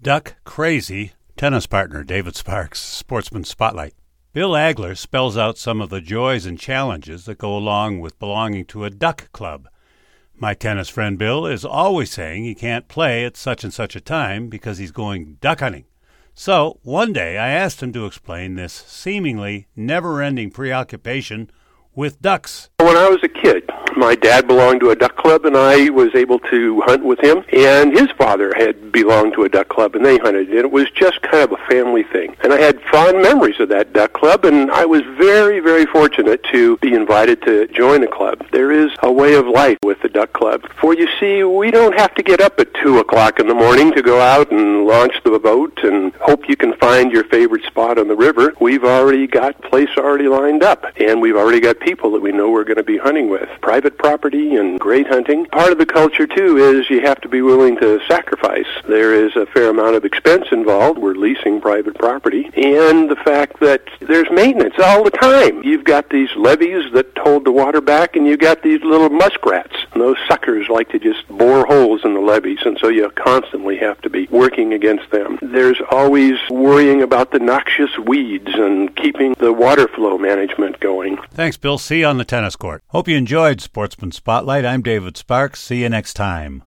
duck-crazy tennis partner David Sparks, Sportsman Spotlight. Bill Agler spells out some of the joys and challenges that go along with belonging to a duck club. My tennis friend Bill is always saying he can't play at such and such a time because he's going duck hunting. So one day I asked him to explain this seemingly never-ending preoccupation with ducks. When I was a kid, my dad belonged to a duck club, and I was able to hunt with him. And his father had belonged to a duck club, and they hunted. And it was just kind of a family thing. And I had fond memories of that duck club, and I was very, very fortunate to be invited to join a club. There is a way of life with the duck club. For you see, we don't have to get up at 2 o'clock in the morning to go out and launch the boat and hope you can find your favorite spot on the river. We've already got place already lined up, and we've already got people that we know we're going to be hunting with. Private property and great hunting. Part of the culture, too, is you have to be willing to sacrifice. There is a fair amount of expense involved. We're leasing private property. And the fact that there's maintenance all the time. You've got these levees that hold the water back, and you've got these little muskrats. And those suckers like to just bore holes in the levees, and so you constantly have to be working against them. There's always worrying about the noxious weeds and keeping the water flow management going. Thanks, Bill. See you on the tennis court. Hope you enjoyed Sportsman Spotlight. I'm David Sparks. See you next time.